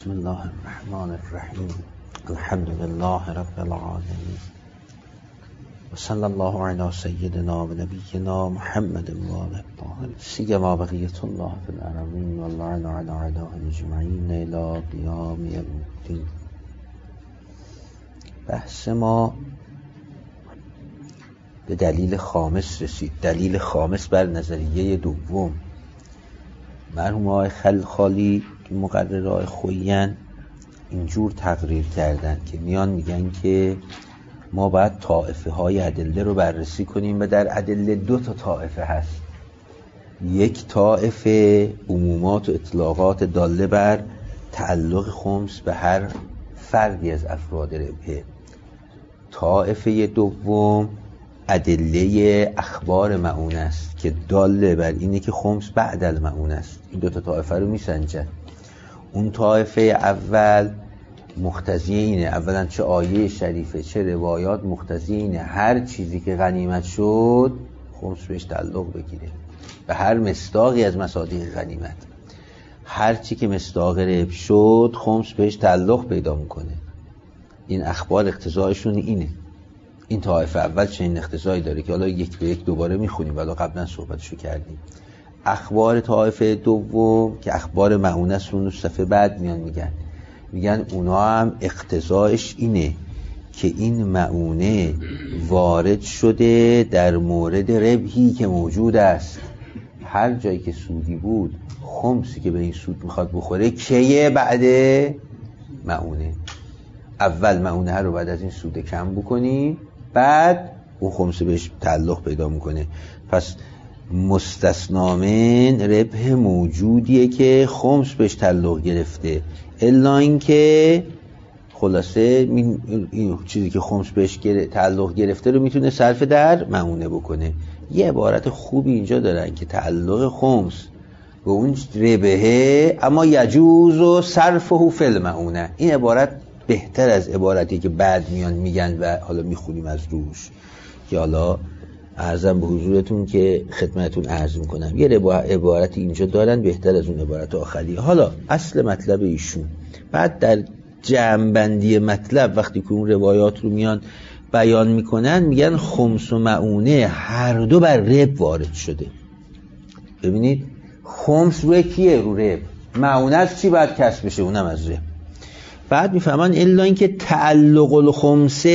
بسم الله الرحمن الرحیم الحمد لله رب العالمین و صلی الله علی سیدنا و نبینا محمد و آله الطاهرین سیما بقیة الله فی الارضین و اللعن علی اعدائهم اجمعین الی قیام یوم الدین. بحث ما به دلیل خامس رسید. دلیل خامس بر نظریه دوم. مرحوم آقای خلخالی که مقررای خویین اینجور تقریر کردن که میان میگن که ما باید طائفه های ادله رو بررسی کنیم و در ادله 2 طائفه هست. یک طائفه عمومات و اطلاقات داله بر تعلق خمس به هر فردی از افراد ربحه. طائفه دوم ادله اخبار مؤونه است که داله بر اینه که خمس بعد المؤونه است. این 2 طائفه رو میسنجن. اون طائفه اول مقتضی اینه، اولا چه آیه شریفه چه روایات مقتضی اینه هر چیزی که غنیمت شد خمس بهش تعلق بگیره به هر مصداقی از مصادیق غنیمت. هر چی که مصداق رب شد خمس بهش تعلق پیدا میکنه. این اخبار اقتضایشون اینه. این طائفه اول چنین اقتضایی داره که حالا یک به یک دوباره میخونیم ولی قبلا صحبتشو کردیم. اخبار طائفه دوم که اخبار مؤونه است اون صفحه بعد میگن اونا هم اقتضایش اینه که این مؤونه وارد شده در مورد ربحی که موجود است. هر جایی که سودی بود خمسی که به این سود میخواد بخوره کیه؟ بعد مؤونه. اول مؤونه رو بعد از این سود کم بکنی بعد اون خمس بهش تعلق پیدا میکنه. پس مستثنا من ربح موجودیه که خمس بهش تعلق گرفته، الا اینکه خلاصه این چیزی که خمس بهش تعلق گرفته رو میتونه صرف در مؤونه بکنه. یه عبارت خوبی اینجا دارن که تعلق خمس به اون ربحه اما یجوز و صرفه فی المؤونه. این عبارت بهتر از عبارتی که بعد میگن و حالا میخونیم از روش که حالا عرضم به حضورتون که خدمتون عرض میکنم. یه عبارتی اینجا دارن بهتر از اون عبارت آخری. حالا اصل مطلب ایشون بعد در جمع‌بندی مطلب وقتی که اون روایات رو میان بیان میکنن میگن خمس و مؤونه هر دو بر رب وارد شده. ببینید خمس روی کیه؟ رو رب. مؤونه از چی باید کسب بشه؟ اونم از رب. بعد میفهمن الا اینکه تعلق الخمسه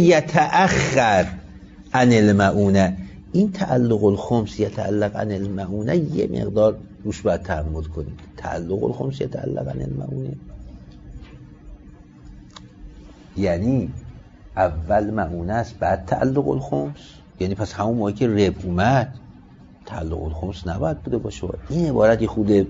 یتأخر عن المؤونه. این تعلق الخمس یتعلق عن المؤونه یه مقدار روش باید تأمل کنید. تعلق الخمس یتعلق عن المؤونه یعنی اول مؤونه است بعد تعلق الخمس. یعنی پس همون موقعی که رب اومد تعلق الخمس نباید بوده باشه. این عبارتی خود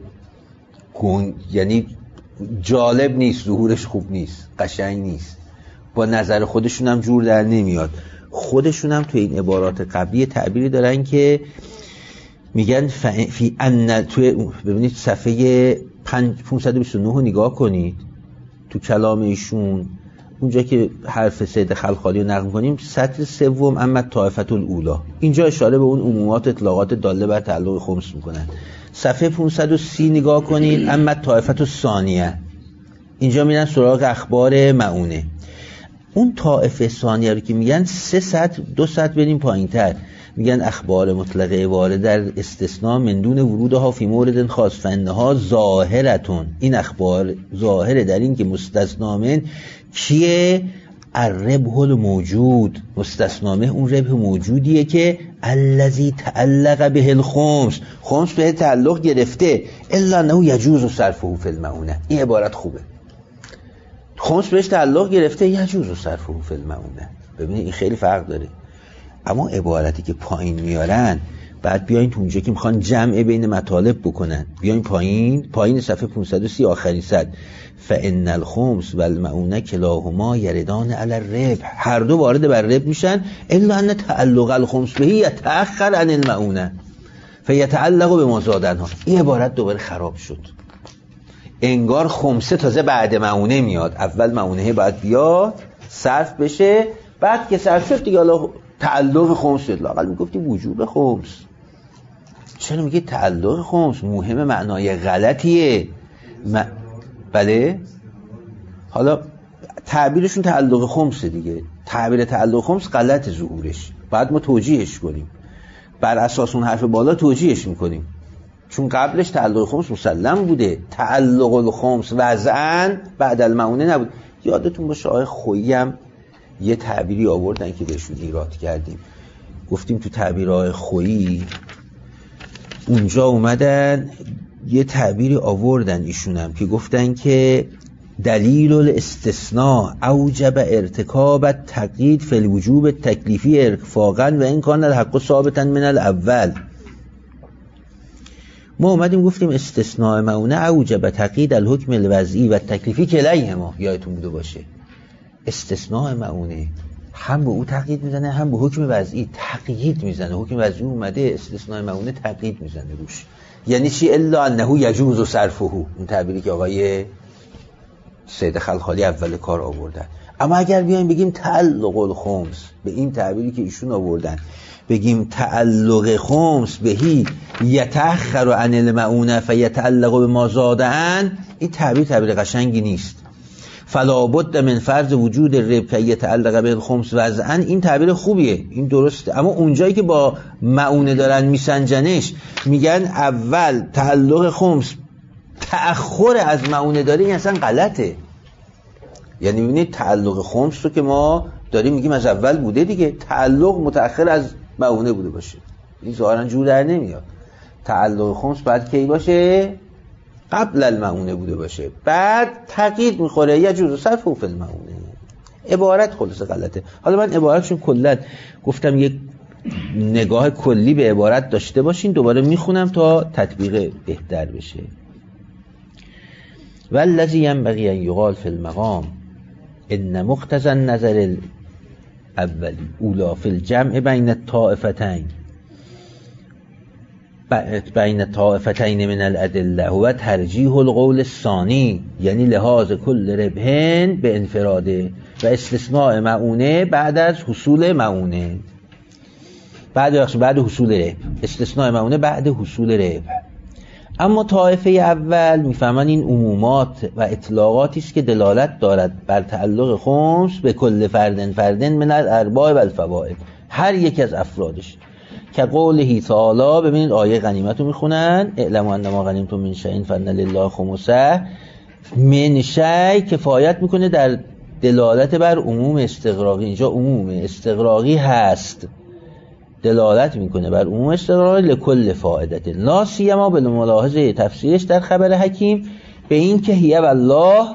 یعنی جالب نیست، ظهورش خوب نیست، قشنگ نیست، با نظر خودشون هم جور در نمیاد. خودشون هم تو این عبارات قبلی تعبیری دارن که میگن فی ان تو ببینید صفحه 529 رو نگاه کنید تو کلام ایشون اونجا که حرف سید خلخالی رو نقل کنیم سطر سوم اما طائفه الاولی اینجا اشاره به اون عمومات اطلاقات داله بر تعلق خمس میکنن. صفحه 530 نگاه کنید اما طائفه الثانیه اینجا میرن سراغ اخبار مؤونه. اون طائفه ثانیه رو که میگن 3 سطر 2 سطر بریم پایینتر میگن اخبار مطلقه وارد در استثناء من دون ورودها فی مورد خاص فانها ظاهرتون. این اخبار ظاهره در این که مستثنا من کیه؟ الربح الموجود. مستثنا من اون ربح موجودیه که الذی تعلق به الخمس خمس به تعلق گرفته الا انه یجوز صرفه فی المؤونه. این عبارت خوبه. خمس بهش تعلق گرفته یجوز صرفه فی المؤونه. ببینید این خیلی فرق داره. اما عبارتی که پایین میارن بعد بیاین تو اونجا که میخوان جمع بین مطالب بکنن بیاین پایین صفحه 530 آخرین صد فان الخمس و المؤونه کلاهما یردان علی الربح. هر دو وارد بر ربح میشن الا ان تعلق الخمس به یتأخر عن المؤونه فیتعلق بما زادنها. این عبارت دوباره خراب شد. انگار خمسه تازه بعد مؤونه میاد. اول مؤونه باید بیاد صرف بشه بعد که صرف شد دیگه حالا تعلق خمس شد. لااقل میگفتی وجوب خمس. چرا میگه تعلق خمس؟ مهم معنای غلطیه. بله حالا تعبیرشون تعلق خمس دیگه، تعبیر تعلق خمس غلط ظهورش، بعد ما توجیهش کنیم، بر اساس اون حرف بالا توجیهش میکنیم، چون قبلش تعلق خمس مسلم بوده، تعلق الخمس وضعاً بعد المعونه نبود. یادتون باشه آقای خویی هم یه تعبیری آوردن که بهشون ایراد کردیم، گفتیم تو تعبیر آقای خویی اونجا اومدن یه تعبیری آوردن ایشونم که گفتن که دلیل الاستثناء اوجب ارتکاب تقیید فی الوجوب تکلیفی ارفاقا و این کان الحق ثابتا من الاول. ما اومدیم گفتیم استثناء معونه اوجب تقیید الحکم الوضعی و تکلیفی کلیهما، یادتون بوده باشه استثناء معونه هم به او تقیید میزنه هم به حکم وضعی تقیید میزنه، حکم وضعی اومده استثناء معونه تقیید میزنه روش. یعنی چی؟ الا انه یجوز صرفه، اون تعبیری که آقای سید خلخالی اول کار آوردن. اما اگر بیایم بگیم تعلق الخمس به این تعبیری که ایشون آوردن، بگیم تعلق خمس بهی یتأخر عن المعونه فیتعلق بما زادن، این تعبیر قشنگی نیست. فلا بد من فرض وجود الرب که یتعلق به الخمس وضعا، این تعبیر خوبیه، این درسته، اما اونجایی که با معونه دارن میسنجنش میگن اول تعلق خمس تأخر از معونه داره، این اصلا غلطه. یعنی میبینید تعلق خمس رو که ما داریم میگیم از اول بوده دیگه، تعلق متأخر از معونه بوده باشه، این ظاهرا جور در نمیاد. تعلق خمس بعد کی باشه؟ قبل المعونه بوده باشه، بعد تقیید میخوره یا جزء صرف فی المعونه. عبارت خلاصه غلطه. حالا من عبارتشون کلا گفتم یک نگاه کلی به عبارت داشته باشین، دوباره میخونم تا تطبیق بهتر بشه. والذی ينبغي ان یقال فی المقام ان مقتضى النظر الاولی اولا فی الجمع بین الطائفتین من الادله و ترجیح القول الثانی، یعنی لحاظ کل ربحن به انفراده و استثناء معونه بعد از حصول معونه، بعد حصول ربح، استثناء معونه بعد حصول ربح. اما طایفه اول میفهمن این عمومات و اطلاقاتی است که دلالت دارد بر تعلق خمس به کل فردن من الارباح و الفوائد، هر یک از افرادش، که قوله تعالی. ببینید آیه غنیمت رو میخونن، اعلموا انما غنیمتم من شیء فان لله خمسه. من شیء کفایت میکنه در دلالت بر عموم استغراقی، اینجا عموم استغراقی هست، دلالت میکنه بر عموم استغراقی لکل فائدت، لا سیما به ملاحظه تفسیرش در خبر حکیم به این که هی والله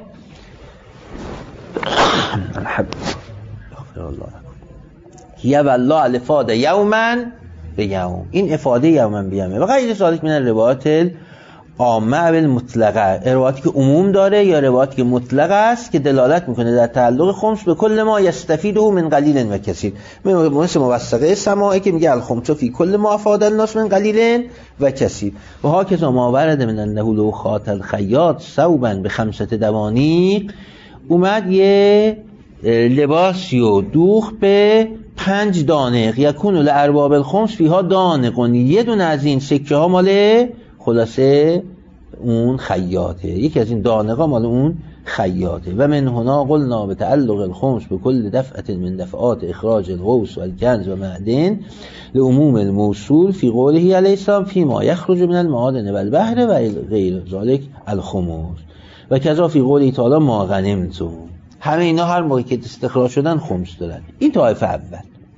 هی والله الافاده یوما به یوم، این افاده یوما به یوم و غیر ذالک من الروایات عامه و مطلقه، روایاتی که عموم داره یا روایاتی که مطلق است که دلالت میکنه در تعلق خمس به کل ما یستفیده من قلیل و کثیر، مثل موثقه سماعی که میگه الخمس فی کل ما افاد الناس من قلیل و کثیر. و هاکذا ما ورد من انه لو خاط الخیاط ثوبا ب5 دوانیق، اومد یه لباسی و دوخت به 5 دانق، یکون لارباب الخمس فیها دانقون، یه دونه از این سکه ها مال خلاصه اون خیاطه، یکی از این دانقا مال اون خیاطه. و من هنا قلنا به تعلق الخمس به کل دفعه من دفعات اخراج الغوث و الکنز و معدن لعموم الموصول فی قوله علیه السلام فی ما یخرج من المعادن و البحر و غیر ذالک الخمس و کذا فی قوله تعالی ما غنمتم. همه اینا هر موقع که استخراج شدن خمس دارن. این طایفه اول.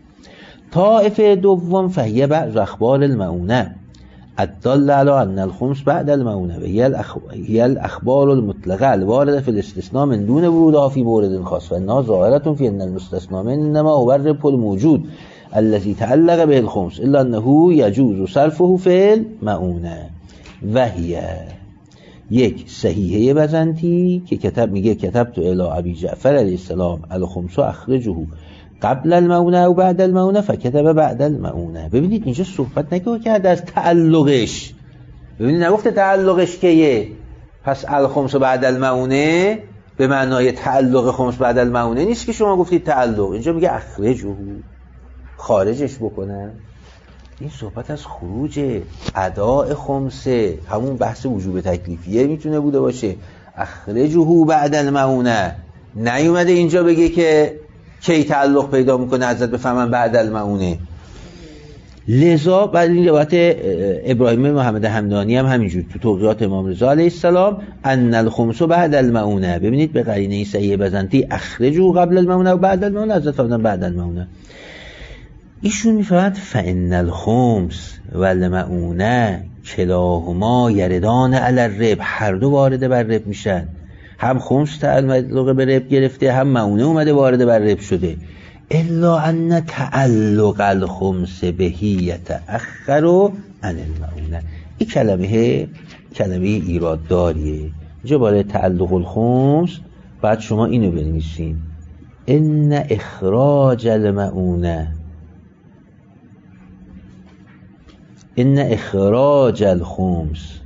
طایفه دوم فهیه بعض اخبار المعونه الدل علی ان الخمس بعد المعونه و هی الاخبار المطلقه الوارده فی الاستثناء من دون ورودها فی مورد خاص و انها ظاهره فی ان المستثنى انما هو الربح الموجود الذي تعلق به الخمس الا انه يجوز صرفه فی المعونه. و هی یک صحیحه بزنتی که کتبت الی ابی جعفر علیه السلام الخمس اخرجه قبل المعونه و بعد المعونه فکتب بعد المعونه. ببینید اینجا صحبت نکرده از تعلقش، ببینید نگفته تعلقش کیه، پس الخمس بعد المعونه به معنای تعلق خمس بعد المعونه نیست که شما گفتید تعلق، اینجا میگه اخرجه، خارجش بکنن. این صحبت از خروج اداء خمسه، همون بحث وجوب تکلیفیه میتونه بوده باشه. اخرجه بعد المعونه نیومده اینجا بگه که کی تعلق پیدا میکنه حضرت بفهمن بعد المعونه. لذا بعد این روایت ابراهیم محمد همدانی هم همینجور تو توضیحات امام رضا علیه السلام ان الخمس بعد المعونه، ببینید به قرینه صحیح بزنتی اخرجوا قبل المعونه و بعد المعونه، حضرت فرمودن بعد المعونه. ایشون میفرماید فان الخمس و المعونه کلاهما یردان علی الرب، هر دو وارد بر رب میشن، هم خمس تعلق به رب گرفته هم معونه اومده وارد بر رب شده. الا ان تعلق الخمس بهی یتأخر عن المعونه. این کلمه ایراد داریه اینجا برای تعلق الخمس. بعد شما اینو بنویسین ان اخراج المعونه، ان اخراج الخمس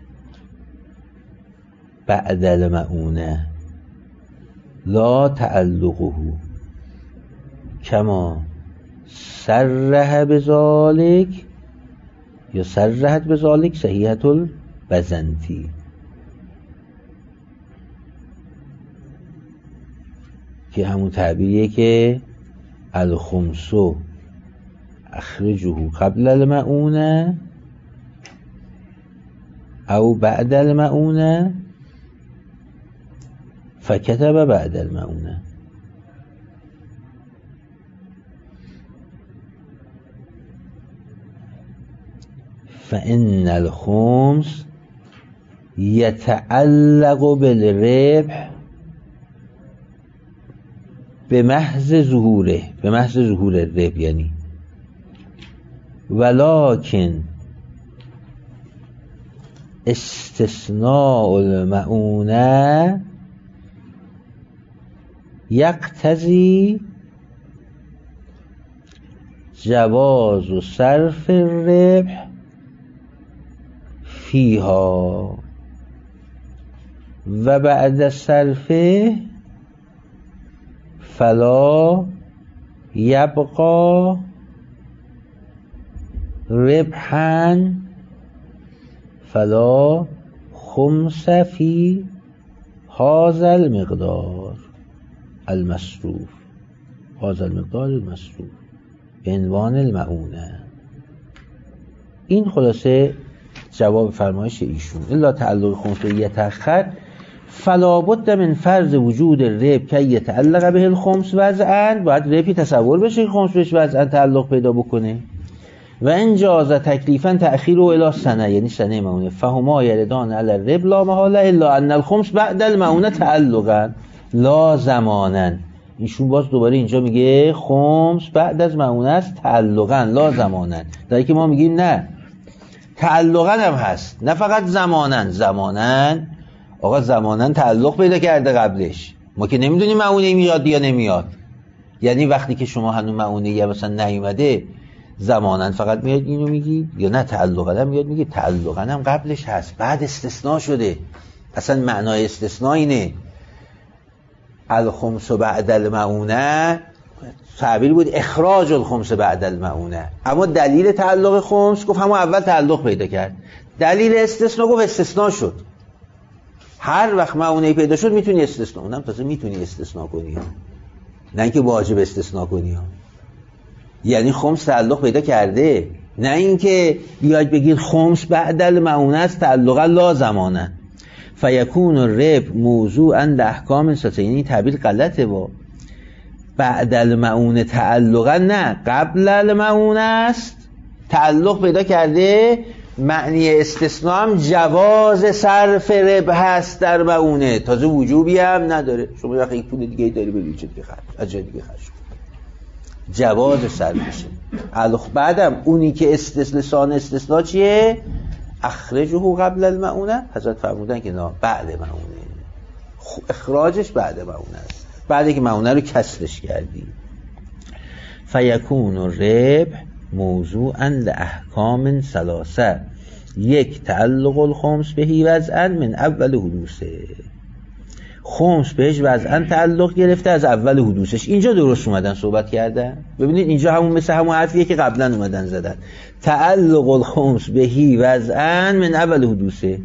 بعد المعونه لا تعلقه کما صرح بذالک یا صرحت بذالک صحیحة البزنتی. که همون تعبیریه که الخمس اخرجه قبل المعونه او بعد المعونه فکتب بعد المعونه. فإن الخمس يتعلق بالربح بمحض ظهوره، بمحض ظهور الربح یعنی، ولكن استثناء المعونه یقتضی جواز صرف الربح فیها و بعد صرفه فلا یبقى ربحا فلا خمس فی هذا المقدار المصروف، هذا المقدار المصروف به عنوان المعونه. این خلاصه جواب فرمایش ایشون. الا تعلق خمس یتأخر فلا بد من فرض وجود الرب که یتعلق به الخمس وضعا، باید ربی تصور بشه که خمس بهش وضعا تعلق پیدا بکنه. و ان جاز تکلیفا تأخیره الی سنه، یعنی سنه معونه، فهما یردان علی الرب لا محاله الا ان الخمس بعد المعونه تعلقا لا زمانا. ایشون باز دوباره اینجا میگه خمس بعد از معونه است تعلقا لا زمانا، در که ما میگیم نه تعلقا هم هست، نه فقط زمانن. زمانن آقا زمانن تعلق پیدا کرده قبلش، ما که نمیدونیم معونه میاد یا نمیاد. یعنی وقتی که شما هنوز معونه یا مثلا نیومده زمانن فقط میاد اینو میگی، یا نه تعلقا هم میاد میگی تعلقا هم قبلش هست بعد استثناء شده. اصلا معنای استثناء اینه الخمس بعد المعونه، تعبیر بود اخراج الخمس بعد المعونه، اما دلیل تعلق خمس گفت همون اول تعلق پیدا کرد، دلیل استثناء گفت استثناء شد. هر وقت معونه پیدا شد میتونی استثناء، اونم تازه میتونی استثناء کنی، نه اینکه واجب استثناء کنی. یعنی خمس تعلق پیدا کرده، نه اینکه بیاید بگید خمس بعد المعونه است تعلقا لا زمانه. فیکون الرب موضوعا لاحکام سته، یعنی تعبیر غلطه. با بعد المعونه تعلقا نه قبل المعونه است تعلق پیدا کرده، معنی استثناء هم جواز صرف رب هست در معونه، تازه وجوبی هم نداره. شما وقتی یک پول دیگه داری بگید چه دیگه خرج از جای دیگه خرج جواز صرفشه. بعدم اونی که لسان استثناء چیه؟ اخرجه قبل المعونه، حضرت فرمودن که نه بعد معونه، اخراجش بعد معونه است، بعد که معونه رو کسرش کردی. فیکون الربح موضوعا لاحکام ثلاثه، یک تعلق الخمس بهی وضعا من اول حدوثه، خمس بهش وضعا تعلق گرفته از اول حدوثش. اینجا درست اومدن صحبت کردن، ببینید اینجا همون مثل همون حرفیه که قبلا اومدن زدن، تعلق الخمس بهی وضعا من اول حدوثه،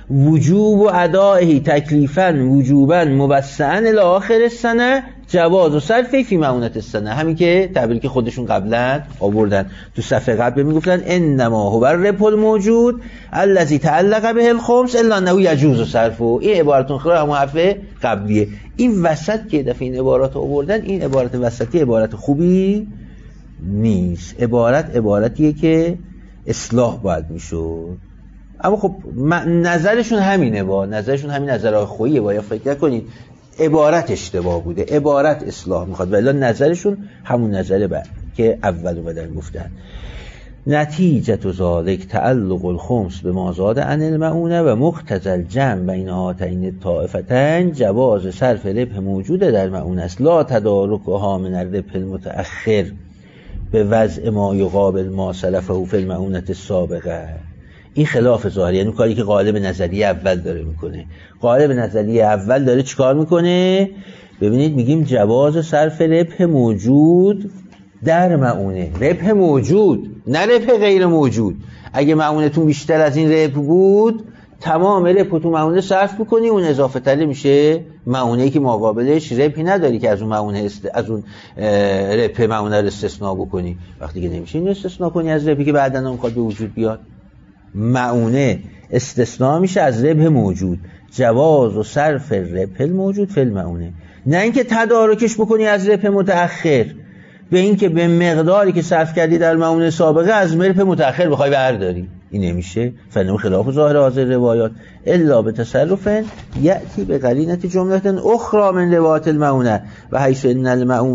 وجوب و ادائه تکلیفاً وجوباً مبسعاً الی آخر السنه جواز و صرف فی معونت السنه. همین که تعبیری که خودشون قبلا آوردن تو صفحه قبل میگفتن انما هو الربح الموجود الذی تعلق به الخمس الا انه یجوز صرفه. این عبارتون خیلی همون حرف قبلیه. این وسط که دفعه این عبارات آوردن، این عبارت وسطی عبارت خوبی نیست. عبارتیه که اصلاح باید میشد. اما خب نظرشون همینه، نظرشون همین نظرهای خوییه. باید فکر نکنید عبارت اشتباه بوده، عبارت اصلاح میخواد، ولی نظرشون همون نظره که اول اومدن گفتن. نتیجه ذالک تعلق الخمس به ما زاد عن المعونه و مقتضی الجمع بین هاتین الطائفتین جواز صرف ربح موجود در معونه است لا تدارکها من الربح المتأخر به وضع ما یقابل ما سلفه فی المعونه السابقه. این خلاف ظاهری، یعنی کاری که قالب نظریه اول داره میکنه. قالب نظریه اول داره چیکار میکنه؟ ببینید میگیم جواز صرف ربح موجود در معونه. ربح موجود، نه ربح غیر موجود. اگه معونتون بیشتر از این ربح بود، تمام ربح تو معونه صرف بکنی، اون اضافه تره میشه معونه‌ای که مقابلش ربحی نداری که از اون معونه از اون ربح معونه رو استثناء بکنی. وقتی که نمیشه این استثناء کنی از ربحی که بعداً میخواد به وجود بیاد. معونه استثناء میشه از ربح موجود. جواز و صرف ربح الموجود فی المعونه، نه اینکه تدارکش بکنی از ربح متأخر، به اینکه به مقداری که صرف کردی در معونه سابقه از ربح متأخر بخوای برداری. این نمیشه. فنو خلاف ظاهر حاضر روایات الا به تصرف یأتی به قرینه جمله اخرى من روایات المعونه و حیث ان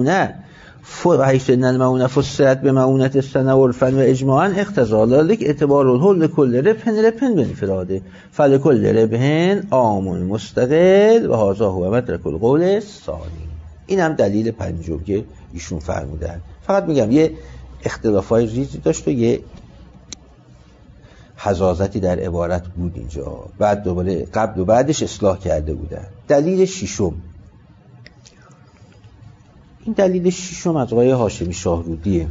المعونه فسرت به معونت السنه عرفا و اجماعا اقتضا ذلک اعتبار الحل کل ربح بانفراده فلکل ربح عام مستقل و هذا هو مدرک القول الثانی. این هم دلیل پنجم که ایشون فرمودن. فقط میگم یه اختلافای ریزی داشت و یه حزازتی در عبارت بود اینجا، بعد دوباره قبل و بعدش اصلاح کرده بودن. دلیل ششم، این دلیل ششم از آقای هاشمی شاهرودیه.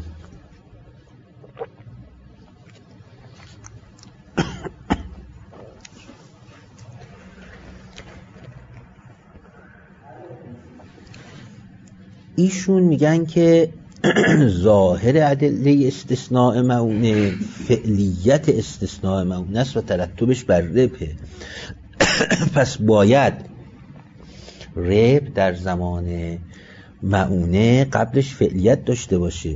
ایشون میگن که ظاهر ادله استثناء معونه فعلیت استثناء معونه است و ترتبش بر ربح. پس باید ربح در زمان معونه قبلش فعلیت داشته باشه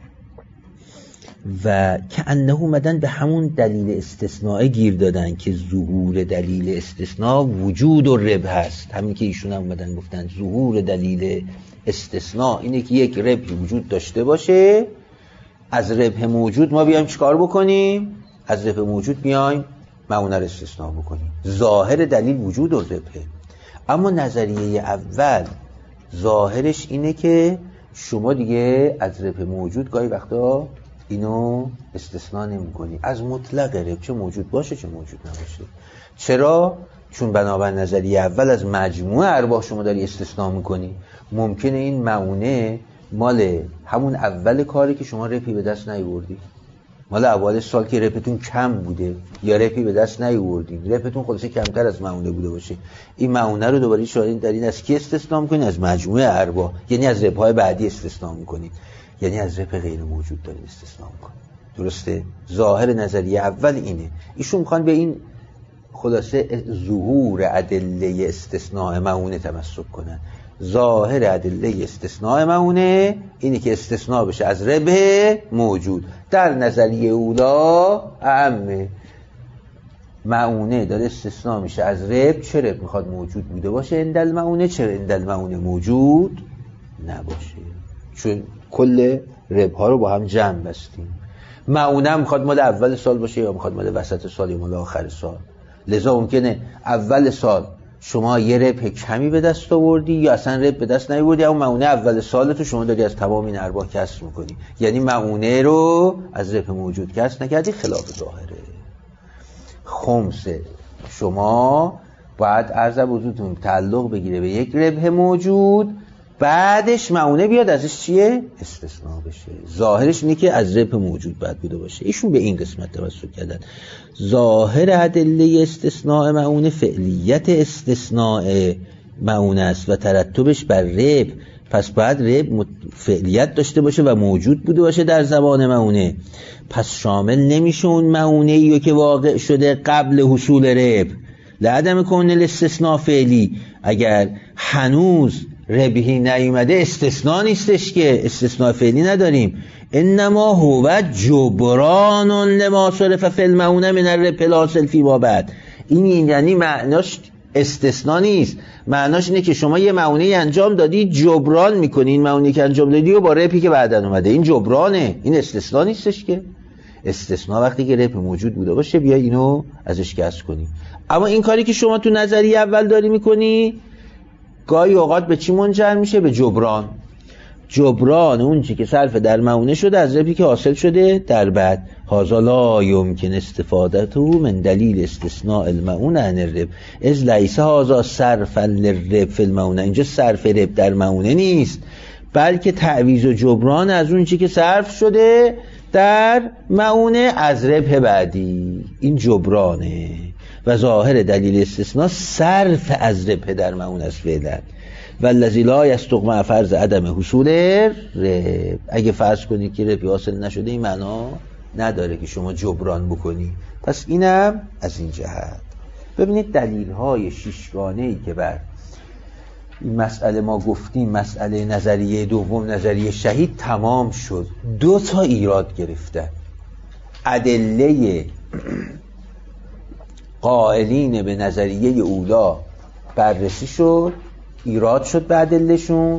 و که انه اومدن به همون دلیل استثناء گیر دادن که ظهور دلیل استثناء وجود و ربح هست. همین که ایشون هم اومدن گفتن ظهور دلیل استثناء اینه که یک ربحی وجود داشته باشه، از ربح موجود ما بیایم چیکار بکنیم؟ از ربح موجود بیایم معونه رو استثناء بکنیم. ظاهر دلیل وجود و ربحه. اما نظریه اول ظاهرش اینه که شما دیگه از ربح موجود گاهی وقتا اینو استثناء نمی کنی، از مطلق ربح، چه موجود باشه چه موجود نباشه. چرا؟ چون بنابر نظریه اول از مجموعه ارباح شما داری استثناء میکنی. ممکنه این معونه مال همون اول کاری که شما ربحی به دست نیاوردی، مال اول سال که ربحتون کم بوده یا ربحی به دست نیاوردین، ربحتون خودش کمتر از معونه بوده باشه، این معونه رو دوباره شاید در این از کی استثناء میکنید؟ از مجموعه ارباح، یعنی از ربح‌های بعدی استثناء میکنید، یعنی از ربح غیر موجود دارید استثناء میکنید. درسته؟ ظاهر نظریه اول اینه. ایشون میخوان به این خلاصه ظهور ادله استثناء معونه تمسک کنن. ظاهر ادله استثناء معونه اینه که استثناء بشه از ربح موجود. در نظریه اولا اعمه، معونه داره استثناء میشه از ربح، چه ربح میخواد موجود بوده باشه اندل معونه، چه اندل معونه موجود نباشه، چون کل ربح ها رو با هم جمع بستیم. معونه میخواد مال اول سال باشه یا میخواد مال وسط سال یا مال آخر سال. لذا ممکنه اول سال شما یه ربح کمی به دست آوردی یا اصلا ربح به دست نیاوردی، اما معونه اول سالتو شما داری از تمام این ارباح کسر میکنی، یعنی معونه رو از ربح موجود کسر نکردی. خلاف ظاهره. خمس شما باید عرض بزرگتون تعلق بگیره به یک ربح موجود بعدش معونه بیاد ازش چیه؟ استثناء بشه. ظاهرش اینه که از رب موجود باید بوده باشه. ایشون به این قسمت توسل کردن. ظاهر ادله استثناء معونه فعلیت استثناء معونه است و ترتبش بر رب. پس باید رب فعلیت داشته باشه و موجود بوده باشه در زمان معونه. پس شامل نمیشه اون معونه‌ای که واقع شده قبل حصول رب. لعدم کون الاستثناء فعلی. اگر هنوز ربحی نیومده استثناء نیستش که، استثناء فعلی نداریم. انما هو جبران لما صرف فی المعونه من الربح الحاصل فیما بعد. این یعنی معناش استثناء نیست، معناش اینه که شما یه معونه انجام دادی جبران میکنی این معونه که انجام دادی و با ربحی که بعدن اومده. این جبرانه، این استثناء نیستش که. استثناء وقتی که ربح موجود بوده باشه بیا اینو ازش کسر کنی. اما این کاری که شما تو نظریه اول داری میکنی گاهی اوقات به چی منجر میشه؟ به جبران. جبران اون چی که صرف در معونه شده از ربحی که حاصل شده در بعد. هذا لا يمكن استفادته من دلیل استثناء المعونه عن الرب اذ ليس هذا صرفا للرب في المعونه. اینجا صرف رب در معونه نیست، بلکه تعویض و جبران از اون چی که صرف شده در معونه از ربح بعدی. این جبرانه و ظاهر دلیل استثناء صرف از ربح در معونه است فعلا. والذی لا یستقمع فرض عدم حصول ربح. اگه فرض کنی که ربح حاصل نشده این معنا نداره که شما جبران بکنی. پس اینم از این جهت. ببینید دلیل های شیشگانه‌ای که بر این مسئله ما گفتیم، مسئله نظریه دوم نظریه شهید تمام شد. 2 تا ایراد گرفتن. ادله قائلین به نظریه اولا بررسی شد، ایراد شد به ادلهشون.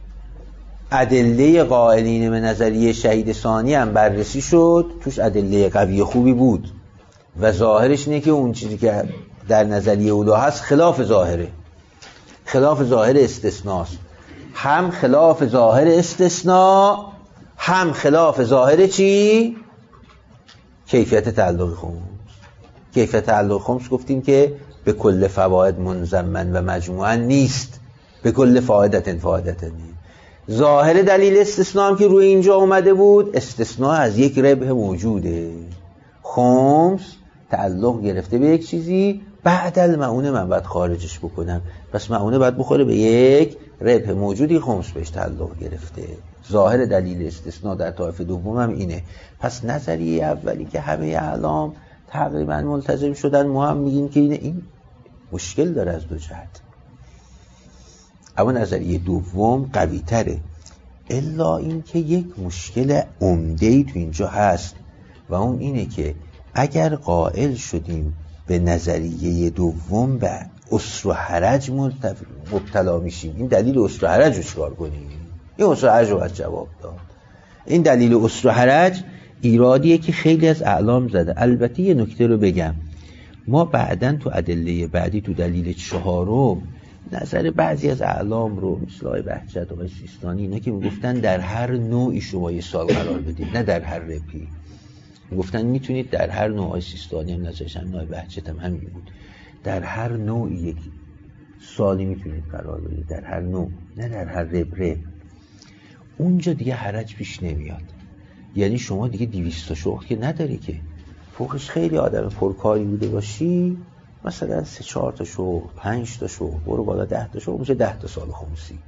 ادله قائلین به نظریه شهید ثانی هم بررسی شد، توش ادله قوی خوبی بود و ظاهرش اینه که اون چیزی که در نظریه اولا هست خلاف ظاهره، خلاف ظاهر استثناست. هم خلاف ظاهر استثناء هم خلاف ظاهر چی؟ کیفیت تعلق خمس. کیفیت تعلق خمس گفتیم که به کل فواید منضمن و مجموعا نیست، به کل فایدت فایدت نیست. ظاهر دلیل استثناء هم که روی اینجا اومده بود، استثناء از یک ربح موجوده. خمس تعلق گرفته به یک چیزی، بعد المعونه من باید خارجش بکنم، پس معونه باید بخوره به یک ربح موجودی، خمس بهش تعلق گرفته. ظاهر دلیل استثناء در طایفه دوم هم اینه. پس نظریه اولی که همه اعلام تقریبا ملتزم شدن، ما هم میگیم که این مشکل داره از 2 جهت. اما نظریه دوم قوی تره، الا این که یک مشکل عمده‌ای تو اینجا هست و اون اینه که اگر قائل شدیم به نظریه دوم و اسر و حرج مبتلا میشیم. این دلیل اسر و حرج رو چکار کنیم؟ این اسر و حرج رو باید جواب داد. این دلیل اسر و حرج ایرادیه که خیلی از اعلام زده. البته یه نکته رو بگم، ما بعداً تو ادله بعدی تو دلیل 4 نظر بعضی از اعلام رو مثل آقای بهجت، آقای سیستانی، اینا که میگفتن در هر نوعی شما یه سال قرار بدید، نه در هر ربحی. میگفتن میتونید در هر نوع، آقای سیستانی هم نظرش هم، آقای بهجت هم همین بود، در هر نوعی یک سالی میتونید قرار بدید، در هر نوع، نه در هر ربح. اونجا دیگه حرج پیش نمیاد. یعنی شما دیگه 200 تا شغل که نداری که فوقش خیلی آدم پرکاری بوده باشی، مثلا 3-4 تا شغل، 5 تا شغل، برو بالا 10 تا شغل، میشه 10 تا سال خمسی.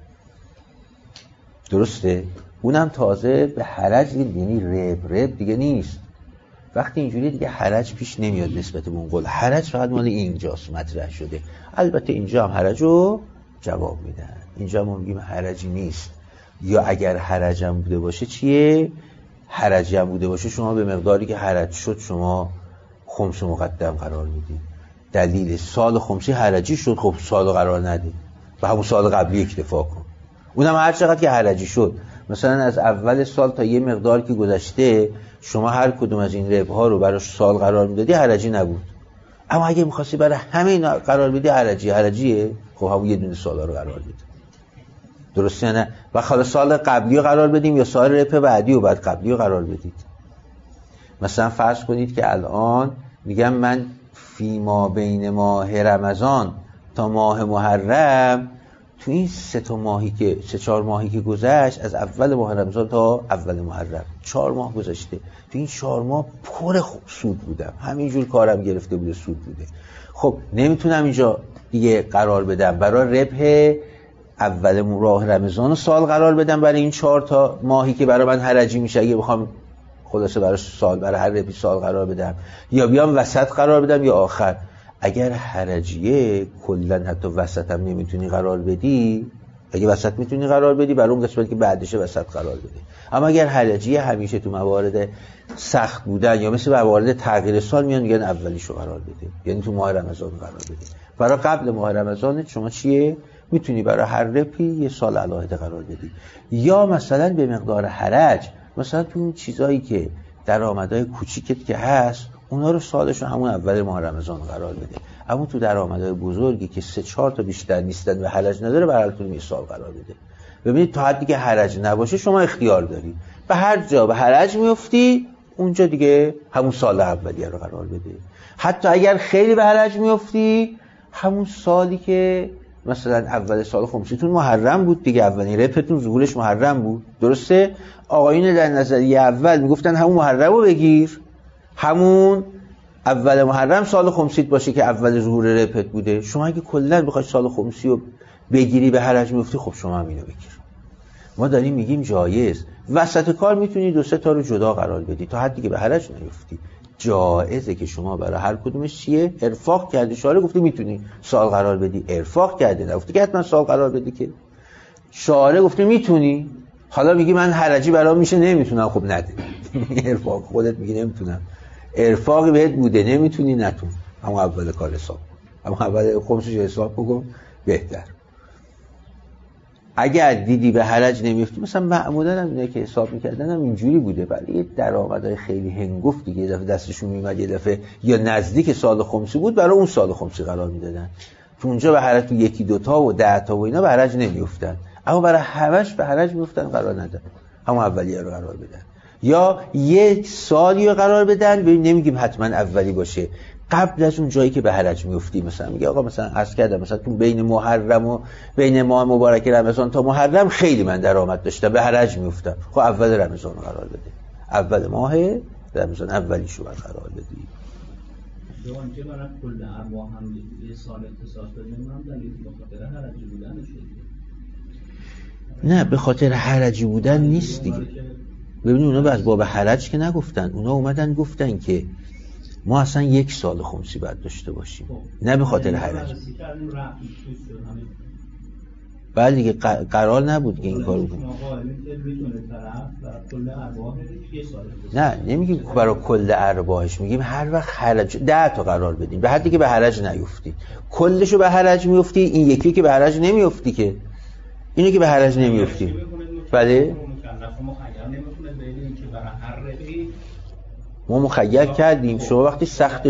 درسته؟ اونم تازه به حرج، یعنی رب دیگه نیست. وقتی اینجوری دیگه حرج پیش نمیاد نسبت به اون قول. حرج فقط مال اینجاست مطرح شده. البته اینجا هم حرج رو جواب میدن. اینجا ما میگیم حرجی نیست، یا اگر حرج هم بوده باشه چیه؟ حرجی هم بوده باشه شما به مقداری که حرج شد شما خمس مقدم قرار میدید. دلیل سال خمسی حرجی شد، خب سال قرار ندید، به همون سال قبلی اکتفا کن. اونم هر چقدر که حرجی شد، مثلا از اول سال تا یه مقدار که گذشته شما هر کدوم از این ربح ها رو براش سال قرار میدادی، حرجی نبود. اما اگه می‌خواستی برای همین قرار بدی، حرجیه، خب همون یه دونه سالا رو قرار بده. درسته نه؟ و حالا سال قبلی رو قرار بدیم یا سال ربح بعدی رو بعد قبلی رو قرار بدید. مثلا فرض کنید که الان میگم من فی ما بین ماه رمضان تا ماه محرم تو این 3-4 ماهی که گذشت، از اول ماه رمضان تا اول محرم 4 ماه گذشته، تو این 4 ماه پر سود بودم، همینجور کارم گرفته بوده، سود بوده. خب نمیتونم اینجا دیگه قرار بدم برای ربح اول ماه رمضان سال قرار بدم برای این 4 تا ماهی که برای من حرجی میشه. اگه بخوام خلاصه برای سال، برای هر ربحی سال قرار بدم، یا بیام وسط قرار بدم یا آخر. اگر حرجیه کلا حتی وسط هم نمیتونی قرار بدی، اگه وسط میتونی قرار بدی برای اون قسمتی که بعدشه وسط قرار بدی. اما اگر حرجیه همیشه تو موارد سخت بودن یا مثل موارد تغییر سال میان میگن اولیشو قرار بده، یعنی تو ماه رمضان قرار بده. برای قبل ماه رمضان شما چیه؟ میتونی برای هر ربحی یه سال علاوه قرار بدی. یا مثلا به مقدار حرج، مثلا تو اون چیزایی که درآمدهای کوچیکت که هست اونا رو سالش همون اول ماه رمضان قرار بده. اما تو درآمدهای بزرگی که 3-4 تا بیشتر نیستن و حرج نداره براتون یه سال قرار بده. ببینید تا حدی که حرج نباشه شما اختیار داری، به هر جا به حرج میفتی اونجا دیگه همون سال اولیه رو قرار بده. حتی اگر خیلی به حرج میفتی همون سالی که مثلا اول سال خمسیتون محرم بود دیگه، اولین ربحتون ظهورش محرم بود، درسته؟ آقایون در نظریه اول میگفتن همون محرم رو بگیر، همون اول محرم سال خمسیت باشه که اول ظهور ربحت بوده. شما اگه کلا بخوای سال خمسی رو بگیری به حرج میفتی، خب شما همینو بگیر. ما داریم میگیم جایز، وسط کار میتونی 2-3 تا رو جدا قرار بدی تا حدی که به حرج نیفتی. جایزه که شما برای هر کدومش چیه؟ ارفاق کردی. شارع گفته میتونی سال قرار بدی، ارفاق کردی، نگفتی که حتما سال قرار بدی که. شارع گفته میتونی. حالا میگی من حرجی برام میشه نمیتونم، خب نده. ارفاق خودت میگی نمیتونم، ارفاقی بهت بوده نمیتونی، نتون. اما اول کار حساب، اما اول خمسش حساب بکن بهتر. اگر دیدی به حرج نمیفتی، مثلا معمولا هم اینه که حساب میکردن هم اینجوری بوده، برای درآمدهای خیلی هنگفت دیگه، یه دفعه دستشون میومد، یه دفعه یا نزدیک سال خمسی بود، برای اون سال خمسی قرار میدادن. تو اونجا به حرج تو 1-2 تا و 10 تا و اینا به حرج نمیافتن، اما برای همش به حرج میافتن، قرار ندادن همون اولیه رو قرار بدن. یا یک سالی رو قرار بدن، ببین نمیگیم حتما اولی باشه، قبل از اون جایی که به حرج میفتی. مثلا میگه آقا مثلا عرض کردم مثلا تو بین محرم و بین ماه مبارک رمضان تا محرم خیلی من درآمد داشتم، به حرج میافتم، خب اول رمضان قرار بده، اول ماه رمضان اولیشو قرار بدی. جوان که برای کل ارواح هم یه سال اختصاص بدیم، هم دلیل به خاطر حرجی بودن نه به خاطر حرجی بودن نیست دیگه. ببینید اونا از باب حرج که نگفتن، اونا اومدن گفتن که ما اصلا 1 سال خمسی باید داشته باشیم، نه به خاطر حرج. بله دیگه قرار نبود که این کارو کنیم. نه نمیگیم برای کل ارباحش، میگیم هر وقت حرج 10 تا قرار بدیم، به حدی که به حرج نیفتی. کلشو به حرج میفتی، این یکی که به حرج نمیفتی، که اینو که به حرج نمیفتی. بله ما مخیر کردیم. شما وقتی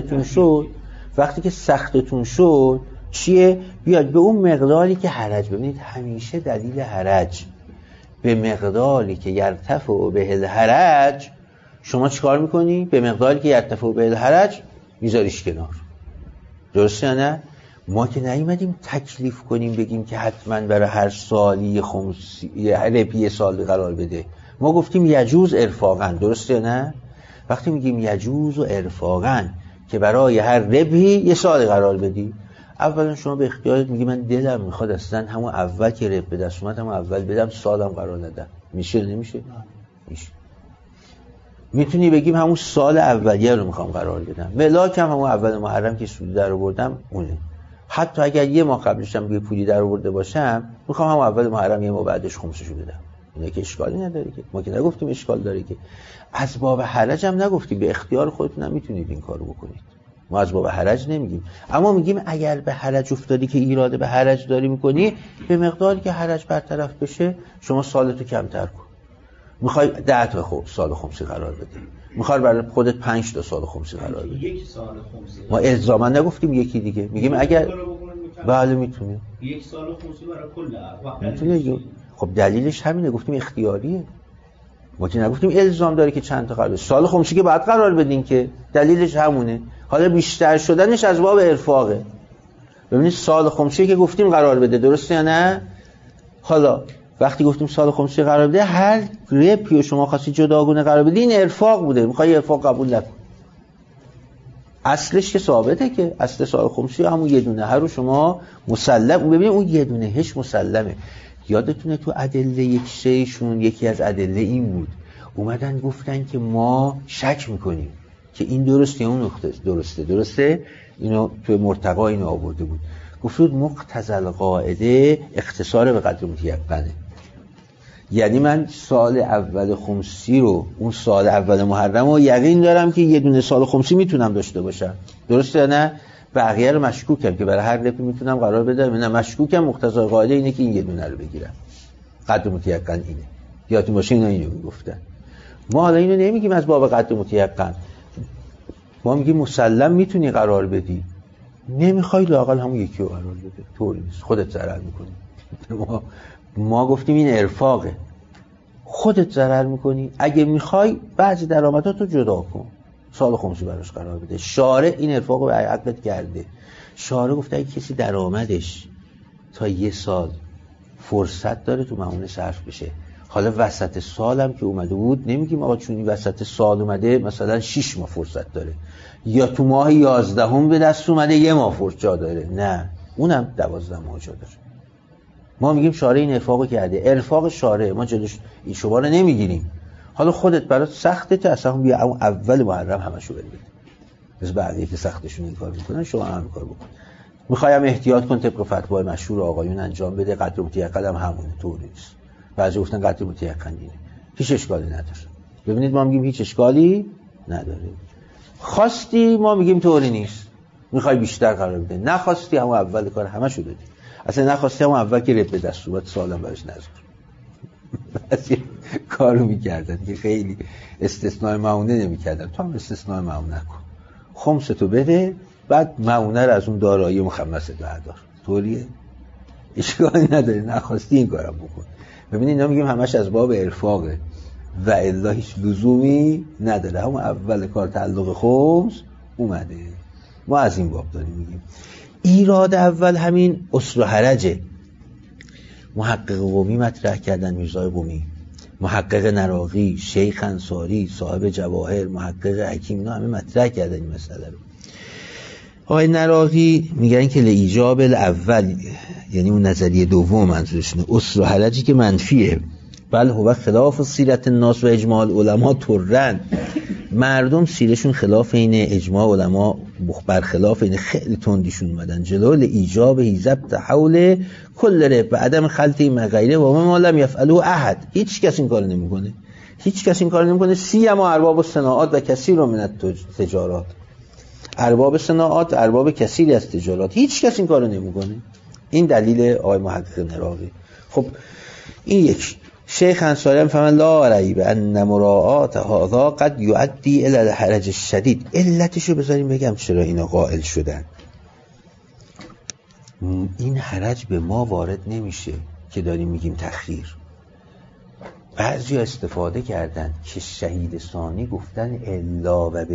که سختتون شد چیه؟ بیاد به اون مقداری که حرج. ببینید همیشه دلیل حرج به مقداری که یرتفع به الحرج، شما چیکار میکنی؟ به مقداری که یرتفع به الحرج میذاریش کنار، درسته یا نه؟ ما که نیومدیم تکلیف کنیم بگیم که حتما برای هر سالی خمسی ربحی سال قرار بده. ما گفتیم یجوز ارفاقا، درسته یا نه؟ وقتی میگیم یجوز و ارفاقا که برای هر ربحی یه سال قرار بدی، اولا شما به اختیارت میگی من دلم میخواد اصلا همون اول که ربح به دست اومد همون اول بدم، سالم قرار ندم. میشه نمیشه؟ میشه. میتونی بگیم همون سال اولیه رو میخوام قرار بدم، ولاکم همون اول محرم که سودی در آوردم اونه. حتی اگر یه ماه قبلش هم یه پولی در آورده باشم، میخوام همون اول محرم یه ماه بعدش خمسشو بدم. اینه که اشکالی نداره که، ما که نگفتیم اشکال داره که. از باب حرج هم نگفتیم، به اختیار خودتون هم میتونید این کارو بکنید. ما از باب حرج نمیگیم، اما میگیم اگر به حرج افتادی که ایراده به حرج داری میکنی، به مقداری که حرج برطرف بشه شما سالتو کمتر کن. میخوای 10 تا سال خمسی قرار بدی، میخوای برای خودت 5 تا سال خمسی قرار بدی. 1 سال خمسی ما الزاما نگفتیم یکی دیگه، میگیم اگر بله میتونی 1 سال خمسی برای کل وقت میتونی. خب دلیلش همینه، گفتیم اختیاریه، ما که نگفتیم الزام داره که چند تا قرار. سال خمسی که بعد قرار بدین که دلیلش همونه. حالا بیشتر شدنش از باب ارفاقه. ببینید سال خمسی که گفتیم قرار بده، درسته یا نه؟ حالا وقتی گفتیم سال خمسی قرار بده، هر ربحی شما خواستی جداگونه قرار بدی این ارفاق بوده، میخوای ارفاق قبول نکن. اصلش که ثابته، که اصل سال خمسی همون یه دونه هر رو شما مسلم. ببینید اون یه دونه هش مسلمه. یادتونه تو ادله یکشون یکی از ادله این بود، اومدن گفتن که ما شک میکنیم که این درسته اون نقطه درسته. اینو تو مرتقا اینو آورده بود، گفت مقتضی القاعده اختصار به قدر متیقنه. یعنی من سال اول خمسی رو، اون سال اول محرم رو یقین دارم که یه دونه سال خمسی میتونم داشته باشم، درسته نه؟ بقیه رو مشکوکم که برای هر ربی میتونم قرار بدم، نه مشکوکم. مقتضی القاعده اینه که این یه دونه رو بگیرم، قدر متیقن اینه. یادتون باشه اینا اینو میگفتن. ما حالا اینو نمیگیم از باب قدر متیقن، ما میگیم مسلم میتونی قرار بدی، نمیخوای لااقل همون یکی رو قرار بده، طوری نیست، خودت ضرر میکنی. ما گفتیم این ارفاقه، خودت ضرر میکنی. اگه میخوای بعضی درآمداتو جدا کن، سال خمسی براش قرار بده. شارع این ارفاقو به عقلت کرده. شارع گفته اگه کسی درآمدش تا یه سال فرصت داره تو معونه صرف بشه، حالا وسط سالم که اومده بود نمیگیم آقا چون این وسط سال اومده مثلا 6 ماه فرصت داره، یا تو ماه 11 به دست اومده 1 ماه فرصت جا داره، نه اونم 12 ماه جا داره. ما میگیم شارع این ارفاقو کرده، ارفاق شارع، ما جلوش این شما رو نمیگیریم. حالا خودت برات سخته اصلا بیا اون اول محرم همشو بری بده، بس بعدی که سختشون این کار میکنن شما هم کار بکن. میخوایم احتیاط کن طبق فتوای مشهور آقایون انجام بده، قدر متیقن هم همونه، طوری نیست. بعضی گفتن قدر متیقن اینه، هیچ اشکالی نداره. ببینید ما میگیم هیچ اشکالی نداره. خواستی ما میگیم طوری نیست، میخوای بیشتر قرار بده، نخواستی همون اول کار همشو دادی. اصلا نخواستی همون اول که رب به دست اومد سالم براش نذار. بس کارو میکردن که خیلی استثناء معونه نمیکردن. تو هم استثناء معونه نکن، خمستو بده، بعد معونه رو از اون دارایی مخمسه بردار، طوریه، اشکالی نداره. نخواستی این کارم بکن. ببینید اینا میگیم همش از باب ارفاقه و الا هیچ لزومی نداره. همون اول کار تعلق خمس اومده، ما از این باب داریم میگیم. ایراد اول همین اسر و حرجه. محقق قمی مطرح کردن، میرزای قمی، محقق نراقی، شیخ انصاری، صاحب جواهر، محقق حکیم، اینا همه مطرح کردن این مسئله رو. آقای نراقی میگن که لایجاب الاول، یعنی اون نظریه دوم منظورشونه، اسر و حرجی که منفیه، بل هو خلاف سیرت الناس و اجماع العلماء ترن. مردم سیرشون خلاف اینه، اجماع علما برخلاف اینه، خیلی تندیشون اومدن جلو. لایجاب حیزب تحول کل رب و عدم خلطی مغیره و ما لم یفعله احد. هیچ کس این کارو نمیکنه، هیچ کس این کارو نمیکنه، سیما ارباب الصناعات و کثیر من التجارات. ارباب صناعات، ارباب کثیری از تجارات، هیچ کس این کارو نمیکنه. این دلیل آقای محقق نراقی. خب این یک. شیخ انصاری هم فهمن لا ریب ان مراعات هذا قد یؤدی الی الحرج الشدید. علتشو بذاریم بگم چرا اینا قائل شدن. این حرج به ما وارد نمیشه که داریم میگیم تخییر. بعضی استفاده کردن که شهید ثانی گفتن الا و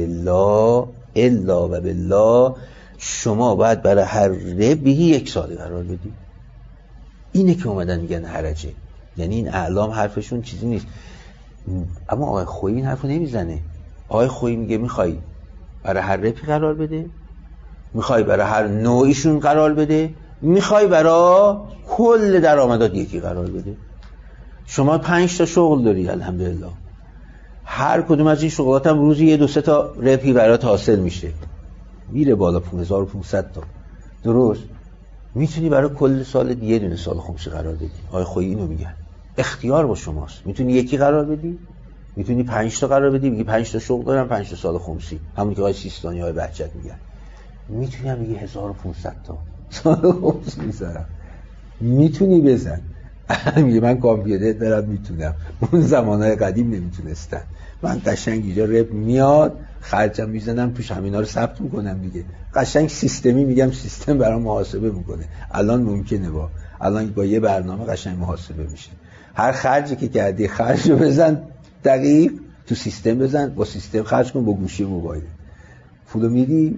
بالله شما باید برای هر ربی 1 سال قرار بدی. اینه که اومدن میگن حرجه. یعنی این اعلام حرفشون چیزی نیست. اما آقای خویی این حرفو نمیزنه. آقای خویی میگه میخوای برای هر ربی قرار بده، میخوای برای هر نوعیشون قرار بده، میخوای برای کل درآمدات یکی قرار بده. شما 5 تا شغل داری الحمدلله، هر کدوم از این شغلات هم روزی 1-2-3 تا ربحی برات حاصل میشه، میره بالا 1500 تا، درست؟ میتونی برای کل سال یه دونه سال خمسی قرار بدی. آقای خویی اینو میگن، اختیار با شماست. میتونی یکی قرار بدی، میتونی 5 تا قرار بدی، میگی 5 تا شغل دارم 5 تا سال خمسی، همون که آقای سیستانی های بهجت میگن. میتونی هم بگی 1500 تا سال خمسی میذارم، میتونی بزن. میگه من کامپیوتر دارم میتونم، اون زمانهای قدیم نمیتونستن. من قشنگ اینجا رب میاد، خرجم میزنم توش، همینا رو ثبت میکنم دیگه، قشنگ سیستمی میگم، سیستم برام محاسبه میکنه. الان ممکنه الان با یه برنامه قشنگ محاسبه میشه. هر خرجی که کردی خرج رو بزن دقیق تو سیستم، بزن با سیستم خرج کن، با گوشی موبایل پولو میدی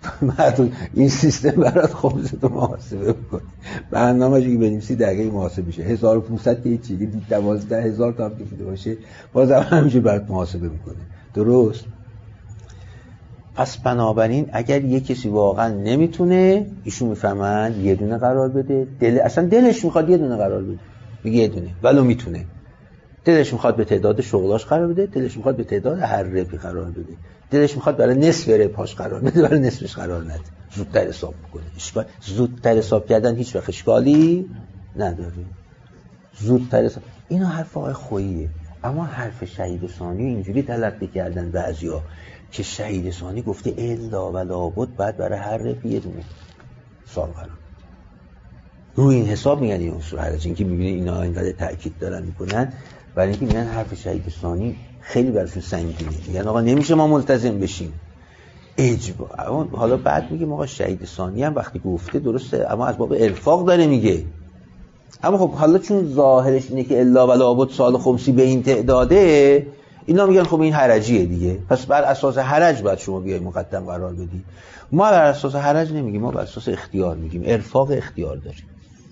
مردم این سیستم برات خمستو محاسبه میکنه. برنامه‌شو که بنویسی دقیقه محاسبه میشه. 1500 یه چیزی 12000 تا هم که باشه بازم همیشه برات محاسبه میکنه. درست؟ پس بنابراین اگر یه کسی واقعا نمیتونه، ایشون میفهمن یه دونه قرار بده، اصلا دلش میخواد یه دونه قرار بده، میگه یه دونه ولو میتونه. دلش میخواد به تعداد شغلاش قرار بده، دلش میخواد به تعداد هر رپی قرار بده، دلش میخواد برای نصف رپاش قرار بده، برای نصفش قرار نده. زودتر حساب بکنه. زودتر حساب کردن هیچ وقت اشکالی نداره. زودتر حساب. اینا حرف آقای خوییه. اما حرف شهید ثانی اینجوری تلقی کردن بعضیا که شهید ثانی گفته الا و لابد بعد برای هر رپی یه دونه سال قرار. روی این حساب میگن این اصول حرج. این که میبینه اینا اینقدر تأکید دارن میکنن، برای اینکه میگن حرف شهید ثانی خیلی براشون سنگینه. میگن آقا نمیشه ما ملتزم بشیم. اجبار. حالا بعد میگیم آقا شهید ثانی هم وقتی گفته درسته، اما از باب ارفاق داره میگه. اما خب حالا چون ظاهرش اینه که الا و لابد سال خمسی به این تعداده، اینا میگن خب این حرجیه دیگه، پس بر اساس حرج باید شما بیای مقدم قرار بدی. ما بر اساس حرج نمیگیم، ما بر اساس اختیار میگیم. ارفاق اختیار داریم.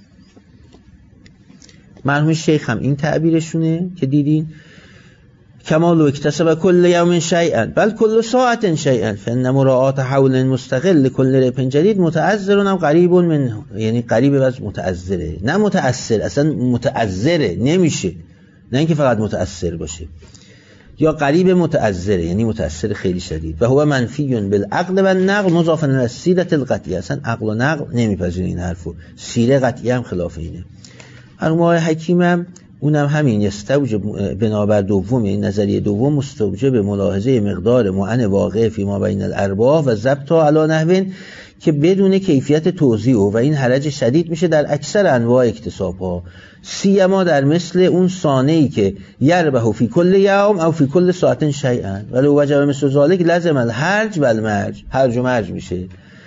مرحوم شیخ هم این تعبیرشونه که دیدین کما لو اکتسب کل یوم شیئا بل کل ساعت شیئا فان مراعات حول مستقل لكل رپ جدید متعذر و قریب منه. یعنی قریب از متعذره، نه متأثر. اصلا متعذره نمیشه، نه اینکه فقط متأثر باشه. یا قریب متعذره یعنی متأثر خیلی شدید. و هو منفی بالعقل و النقل مضاف الی السیره القطعیه. اصلا عقل و نقل نمیپذیره این حرفو. سیره قطعیه هم خلاف اینه. مرحوم حکیم هم اونم همین استوجب بنابر دوم، یعنی نظریه دوم مستوجب ملاحظه مقدار معن واقع فی ما بین الارباح و ضبط علی نحو که بدون کیفیت توزیع و این حرج شدید میشه در اکثر انواع اکتساب‌ها، سیما در مثل اون صانعی که یربح فی کل یوم او فی کل ساعت شیئا ولو وجب مثل ذلک لازم الحرج و المرج. هرج و مرج میشه.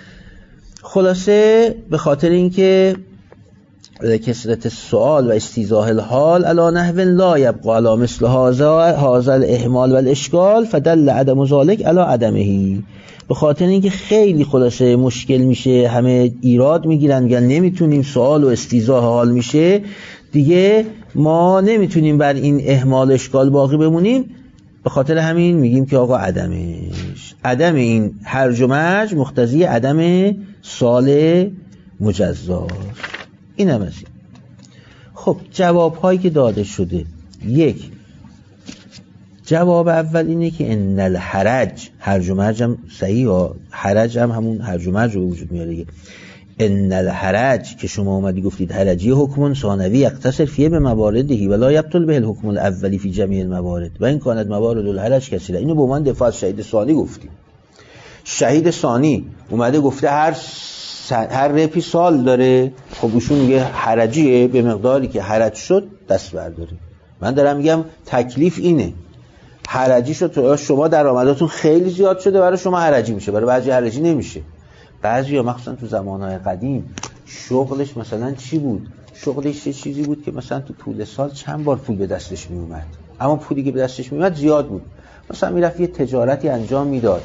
خلاصه به خاطر اینکه کثرت السؤال و استیضاح الحال علی نحو لا یبقى علی مثل هذا الاهمال و الاشکال فدل عدم ذلک علی عدمه. به خاطر اینکه خیلی خلاصه مشکل میشه، همه ایراد میگیرن، میگن نمیتونیم، سوال و استیضاح حال میشه دیگه، ما نمیتونیم بر این اهمال اشکال باقی بمونیم. به خاطر همین میگیم که آقا عدم این هرج و مرج مقتضی عدم سال مجزا. این هم است. خب جواب هایی که داده شده، یک جواب اول اینه که ان الحرج، هرج و مرج هم صحیح ها، حرج هم همون هرج و مرج رو وجود میاره دیگه. ان الحرج که شما اومدی گفتید حرجی حکم ثانوی یقتصر فیه به مواردهی ولا یبطل به الحکم الاولی فی جمیع الموارد و این کانت موارد الحرج کثیره. اینو به عنوان دفاع از شهید ثانی گفتیم. شهید ثانی اومده گفته هر رپی سال داره. خب ایشون میگه حرجیه، به مقداری که حرج شد دست برداره. من دارم میگم تکلیف اینه، حرجی شد، شما درآمداتون خیلی زیاد شده، برای شما حرجی میشه، برای بعضی حرجی نمیشه. بعضیا مخصوصا تو زمانهای قدیم شغلش مثلا چی بود؟ شغلش یه چیزی بود که مثلا تو طول سال چند بار پول به دستش میومد، اما پولی که به دستش میومد زیاد بود. مثلا میرفت یه تجارتی انجام میداد،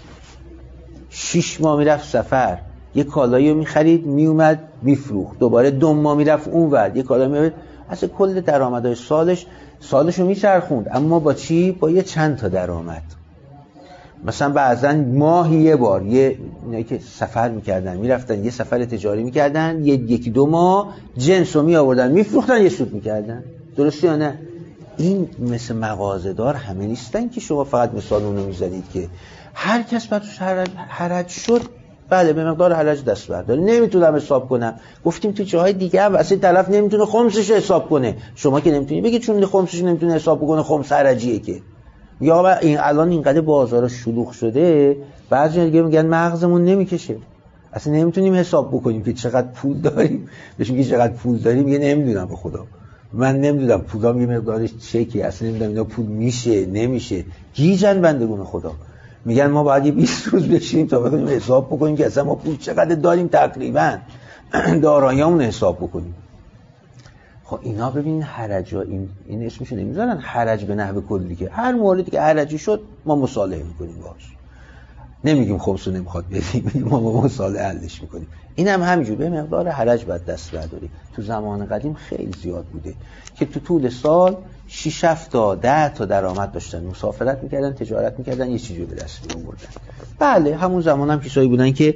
6 ماه میرفت سفر، یه کالایی رو میخرید میومد میفروخت، دوباره 2 ماه میرفت اونور یه کالایی میومد. اصلا کل درآمدهای سالش رو میچرخوند. اما با چی؟ با یه چند تا درآمد. مثلا بعضا ماهی یه بار اینایی که سفر میکردن میرفتن یه سفر تجاری میکردن، یکی 2 ماه جنس رو میآوردن میفروختن، یه سود میکردن. درسته یا نه؟ این مثل مغازه‌دار همه نیستن که شما فقط مثال اونو میزنید که هر کس بعد حرج شد بله به مقدار حرج دست برداره. نمیتونم حساب کنم. گفتیم تو جاهای دیگه هم اصلا طرف نمیتونه خمسش حساب کنه. شما که نمیتونی بگی چون خمسش نمیتونه حساب کنه خمس حرجیه که. یا این الان اینقدر بازار شلوغ شده، بعضی دیگه میگن مغزمون نمیکشه، اصلا نمیتونیم حساب بکنیم که چقدر پول داریم. بهش میگی چقدر پول داریم، میگه نمیدونم به خدا، من نمیدونم پولام یه مقدارش چکه، اصلا نمیدونم اینا پول میشه نمیشه. گیجن بندگون خدا. میگن ما باید یه 20 روز بشینیم تا بتونیم حساب بکنیم که اصلا ما پول چقدر داریم، تقریبا داراییامون حساب بکنیم. خب اینا ببین حرجا این اسمشو نمیذارن حرج به نحو کلی، که هر موردی که حرجی شد ما مصالحه میکنیم باش. نمیگیم خمس رو نمیخواد بدیم، میگیم ما مسائل حلش میکنیم. این هم همینجور به مقدار حرج باید دست برداری. تو زمان قدیم خیلی زیاد بوده که تو طول سال 6-7 تا 10 تا درآمد داشتن، مسافرت میکردن، تجارت میکردن، یه چیزی به دست میآوردن. بله همون زمان هم کسایی بودن که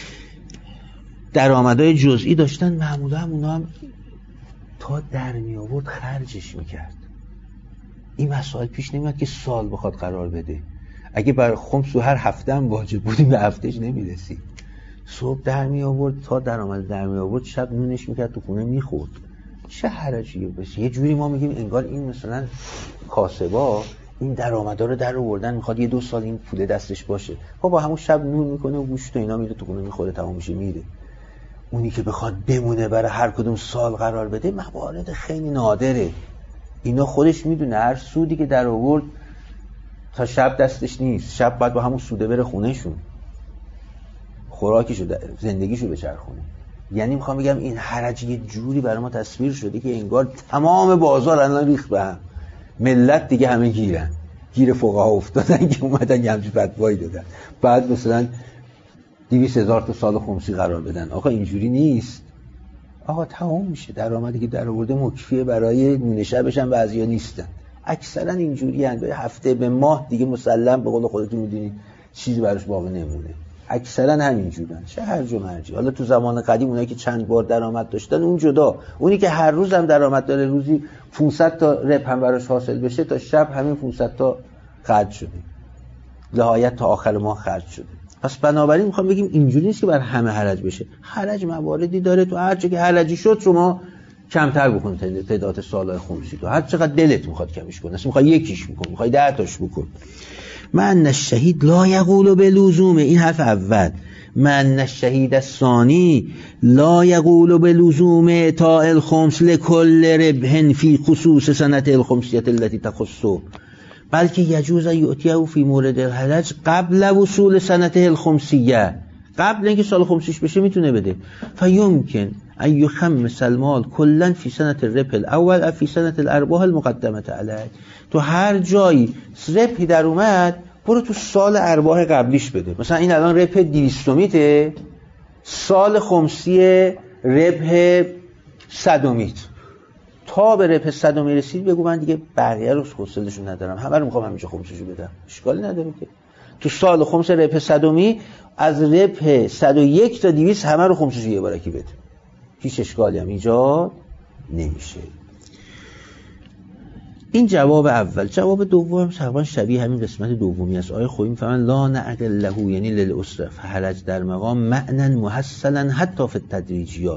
درآمدهای جزئی داشتن، معمولا اونا هم تا در می آورد خرجش میکرد. این مسائل پیش نمیاد که سال بخواد قرار بده. اگه برای خمس هر هفته هم واجب بودیم به هفتهش نمیرسید. صبح در می آورد تا درآمد در می آورد، شب نونش میکرد تو خونه میخورد. چه حرجیه بشه؟ یه جوری ما میگیم انگار این مثلا کاسبا این درآمدا رو در آوردن، میخواد 1-2 سال این پول دستش باشه. با همون شب نون میکنه و گوشت و اینا میره تو خونه میخوره، تمام میشه میره. اونی که بخواد بمونه برای هر کدوم سال قرار بده، موارد خیلی نادره. اینا خودش میدونه هر سودی که در آورد تا شب دستش نیست، شب باید با همون سوده بره خونهشون، خوراکیشو زندگیشو بچرخونه. یعنی میخوام بگم این حرج یه جوری برای ما تصویر شده که انگار تمام بازار الان ریخت به هم، ملت دیگه همه گیر فقها افتادن که اومدن یه همچین فتوایی دادن، بعد مثلا 200,000 تا سال خمسی قرار بدن. آقا اینجوری نیست. آقا تمام میشه، درآمدی که در آورده مکفیه برای نون شبش هم بعضیا نیستن. اکثرا اینجوری ان، به هفته به ماه دیگه مسلم به قول خودتون میدونید چیزی براش باقی نمونه. اکثرا همینجورن، چه هرج و مرجی. حالا تو زمان قدیم اونایی که چند بار درآمد داشتن اون جدا، اونی که هر روز هم درآمد داره، روزی 500 تا رپ هم براش حاصل بشه، تا شب همین 500 تا خرج شده، نهایت تا آخر ماه خرج شده. پس بنابراین میخوام بگیم اینجوری نیست که بر همه حرج بشه. حرج مواردی داره، تو هر چه که حرجی شد شما کمتر بکن تعداد سالهای خمسی، تو هر چقدر دلت میخواد کمش کن، اصلا میخوای یکیش بکن، میخوای 10 تاش بکن. من الشهید لا یقول بلزوم، این حرف اول. من الشهید الثانی لا یقول بلزوم اعطاء الخمس لكل ربح فی خصوص سنة الخمسیة التي تخصه، بلکه یجوز یعطیه فی مورد الحرج قبل وصول سنته الخمسیه، قبل اینکه سال خمسیش بشه میتونه بده. فیمکن ان یخمس المال کلا فی سنة الربح الاول او فی سنة الارباح المقدمه علیه. تو هر جایی ربحی در اومد برو تو سال ارباح قبلیش بده. مثلا این الان ربح 200 میته، سال خمسی ربح 100 میت، تا به ربح 100 رسید بگو من دیگه بقیه رو حوصله‌شو ندارم، همه رو میخوام همیشه خمسشو بدم. اشکالی نداره که تو سال خمس ربح 100 از ربح 101 تا 200 همه رو خمسشو یه بارکی بده، هیچ اشکالی هم ایجاد نمیشه. این جواب اول. جواب دوم تقریبا شبیه همین قسمت دومی است. آیه خویی میفهمن لا نعقل له، یعنی للاسره حرج در مقام معنی محصلا حتی فی التدریجیات.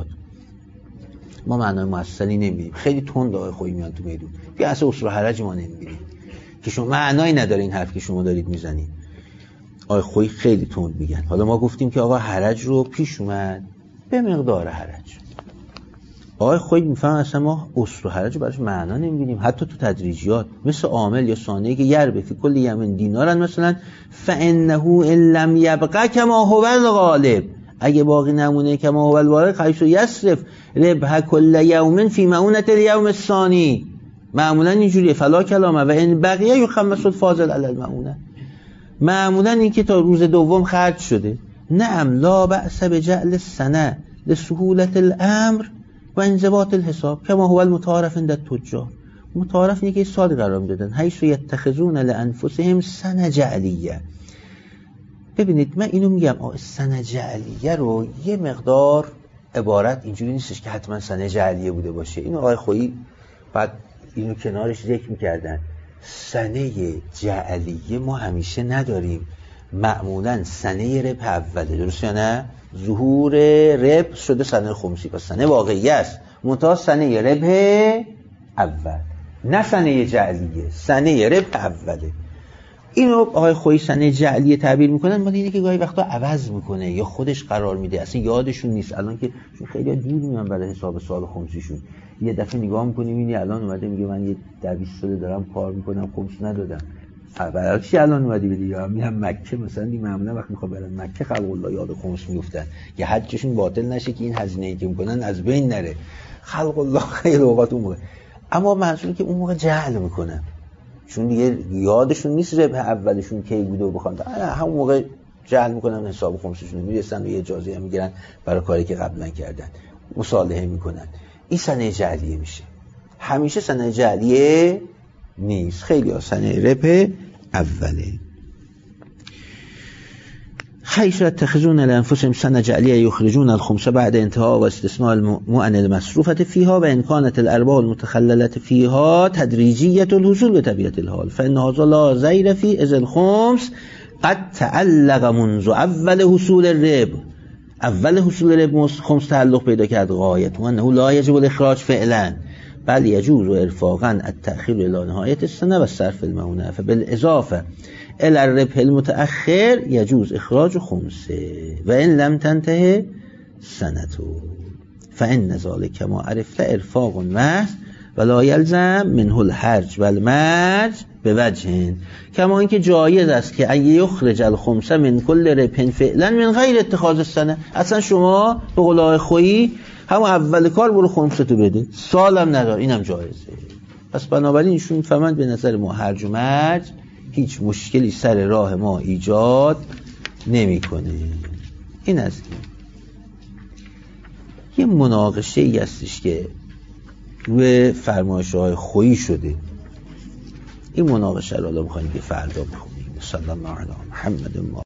ما معنای محصلی نمیبینیم، خیلی تند آیه خویی میان تو میدون، بیا اصلا اسره حرج ما نمیبینیم که شما معنایی نداره این حرف که شما دارید میزنید. آیه خویی خیلی تند میگن. حالا ما گفتیم که آقا حرج رو پیش اومد به مقدار حرج. آقای خویی میفهمن اصلا ما اسر و حرج براش معنا نمیبینیم، حتی تو تدریجیات مثل عامل یا صانعی که یربه فی کل یمن دینارن مثلا، فانه ان لم یبقى کما هو الغالب، اگه باقی نمونه کما هو الغالب حیث یصرف ربح کل یوم فی معونه الیوم الثانی، معمولا اینجوریه فلا کلامه و ان بقیه یخمس الفاضل علی المعونه، معمولا این که تا روز دوم خرج شده. نعم لا بأس بجعل السنه لسهولت الامر و انضباط الحساب کما هو المتعارف عند التجار. متعارف اینه که سال قرار میدادن حیث یتخذون لانفسهم سنه جعلیه. ببینید من اینو میگم سنه جعلیه رو یه مقدار عبارت اینجوری نیستش که حتما سنه جعلیه بوده باشه. اینو آقای خویی بعد اینو کنارش ذکر میکردن. سنه جعلیه ما همیشه نداریم، معمولا سنه ربح اوله، درست یا نه؟ ظهور ربح شده سنه خمسی، پس سنه واقعی است، منتها سنه ربح اول، نه سنه جعلیه، سنه ربح اوله. اینو آقای خویی سنه جعلیه تعبیر میکنن. ما دیدیم که گاهی وقتا عوض میکنه یا خودش قرار میده، اصلا یادشون نیست. الان که خیلی دیر میان برای حساب سال خمسیشون، یه دفعه نگاه میکنیم اینی الان اومده میگه من یه 20 سال دارم کار میکنم خمس ندادم. برای چی الان اومدی بدی؟ یا میرم مکه مثلا، دی معمولا وقتی میخواد برن مکه خلق الله یاد خمس میافتن که حجشون باطل نشه که این هزینه‌ای که میکنن از بین نره. خلق الله خیلی اوقات اون موقع، اما منظوری که اون موقع جهل میکنن چون دیگه یادشون نیست ربح اولشون کی بوده و بخوان همون موقع جعل میکنن حساب خمسشون میرسن و یه اجازه هم میگیرن برای کاری که قبلا کردن، مصالحه میکنن. این صنایع جعلیه میشه. همیشه صنایع جعلیه نیست، خیلی ها صنایع رپ اوله. حيث يتخذون لأنفسهم سنة جعلية يخرجون الخمس بعد انتهاء واستثناء المؤن المصروفة فيها وإن كانت الأرباح المتخللة فيها تدريجية الحصول بطبيعة الحال فإن هذا لا زير فيه إذ الخمس قد تعلق منذ أول حصول الربح. اول حصول ربح خمس تعلق پیدا کرد غایت و انه لا يجب الاخراج فعلا بل يجوز ارفاقا التأخير الى نهاية السنة والصرف المؤونة فبالإضافة الى الربح المتأخر يجوز اخراج خمسه وان لم تنتهي سنته فإن ذلك ما عرفت ارفاق محض ولا يلزم منه الحرج والمرج بوجه کما اینکه جایز است که اگه یخرج الخمسه من کل ربح فعلا من غیر اتخاذ السنه، اصلا شما به قول آقای خویی همون اول کار برو خمسه تو بده، سالم ندار، اینم جایزه. پس بنابراین ایشون فهمند به نظر ما هرج و مرج هیچ مشکلی سر راه ما ایجاد نمیکنه. این از این. یه مناقشه ای هستش که روی فرمایش‌های خویی شده. این مناقشه رو الان می‌خوایم که فردا بخونیم. صلی الله علی محمد.